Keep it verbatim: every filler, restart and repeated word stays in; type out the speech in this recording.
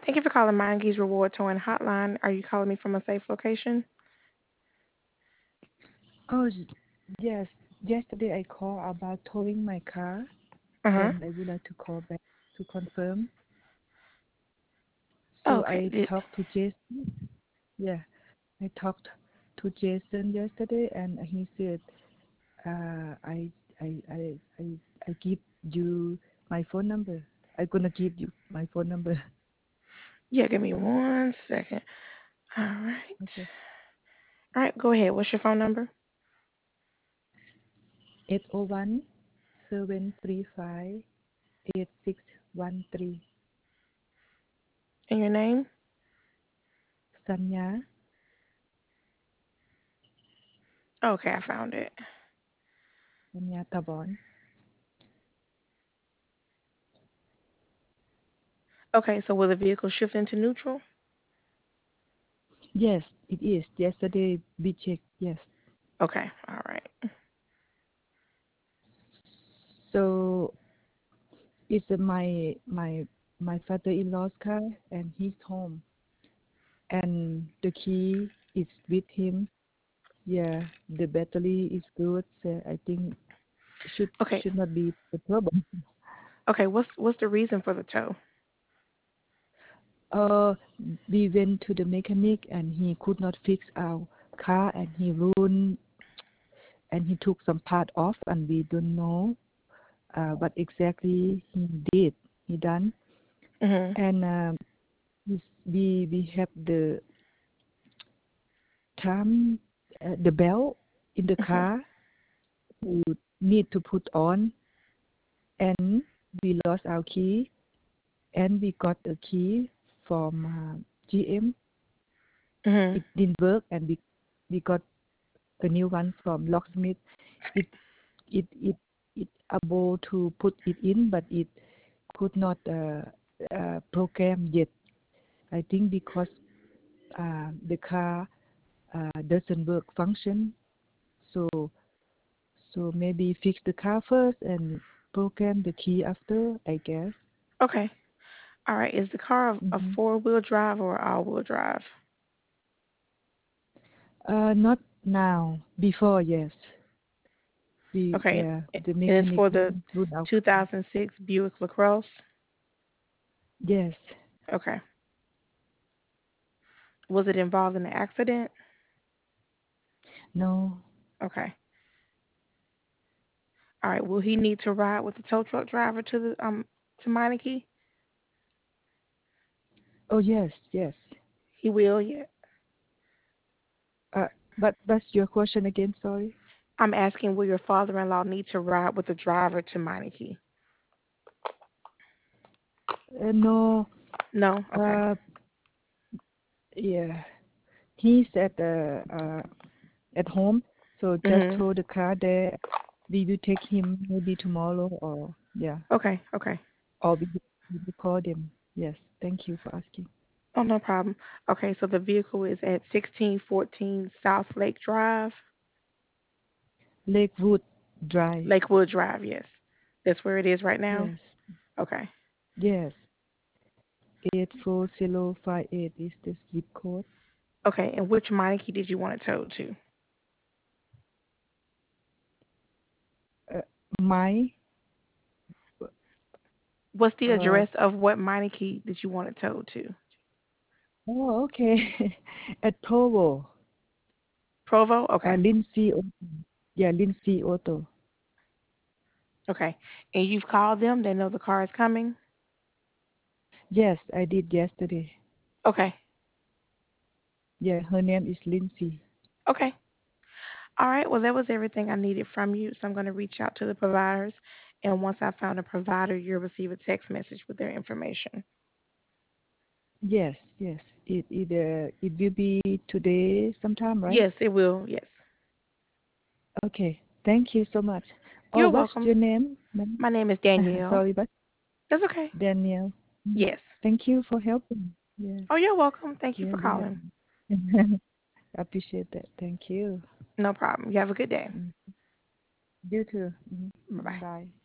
Thank you for calling Mindkeys Reward Towing Hotline. Are you calling me from a safe location? Oh, y- yes. Yesterday I called about towing my car, Uh huh. and I would like to call back to confirm. So Okay. I Did, talked to Jason. Yeah, I talked to Jason yesterday, and he said, uh, I, I, I, I, I give you my phone number. I'm gonna give you my phone number. yeah, give me one second. All right. Okay. All right, go ahead. What's your phone number Eight zero one seven three five eight six one three. and your name? Sanya, Okay, I found it. Sanya Tabon. Okay, so will the vehicle shift into neutral? Yes, it is. Yesterday we checked. Yes. Okay, all right. So it's uh, my my my father-in-law's car, and he's home, and the key is with him. Yeah, the battery is good. So I think should Okay, should not be a problem. okay. What's what's the reason for the tow? Uh, we went to the mechanic, and he could not fix our car, and he ruined, and he took some part off, and we don't know uh, what exactly he did. He done, Mhm. and um, we we have the time, uh, the belt in the Mhm. car to need to put on, and we lost our key, and we got a key from uh, G M. Mhm. It didn't work, and we we got a new one from locksmith. It it it it able to put it in, but it could not uh, uh, program yet. I think because uh, the car uh, doesn't work function, so so maybe fix the car first and program the key after, I guess. Okay. All right. Is the car a, a Hmm. four wheel drive or all wheel drive? Uh, not now. Before, yes. We Okay. yeah. It The it is mechanic for the went through our. two thousand six Buick LaCrosse. Yes. Okay. Was it involved in an accident? No. Okay. All right. Will he need to ride with the tow truck driver to the um to Meineke? Oh yes, yes. He will. Yeah. Uh, but that's your question again. Sorry. I'm asking, will your father-in-law need to ride with the driver to Meineke? Uh, no. No. Okay. Uh, yeah. He's at uh, uh at home, so just Mhm. throw the car there. We will take him maybe tomorrow, or yeah, Okay. Okay. or we will we will call them. Yes. Thank you for asking. Oh, no problem. Okay, so the vehicle is at sixteen fourteen South Lake Drive, Lakewood Drive. Lakewood Drive. Yes, that's where it is right now. Yes. Okay. Yes. Eight four zero five eight is the zip code. Okay, and which Meineke did you want it towed to? Uh, my What's the uh address of what Meineke did you want it towed to? oh okay. At Provo. Provo. Uh, Okay. Lindsay. Auto. Yeah, Lindsay Auto. Okay. And you've called them. They know the car is coming. Yes, I did yesterday. Okay. Yeah, her name is Lindsay. Okay. All right. Well, that was everything I needed from you. So I'm going to reach out to the providers, and once I found a provider, you'll receive a text message with their information. Yes, yes. It it uh, it will be today sometime, right? Yes, it will. Yes. Okay. Thank you so much. Oh, You're what's welcome. your name, ma'am? My name is Danielle. Sorry, but That's okay. Danielle. Mm. Yes. Thank you for helping. Yeah, Oh, you're welcome. Thank you yeah, for we have. calling. I appreciate that. Thank you. No problem. You have a good day. Mm. You too. Mhm. Bye bye. Bye.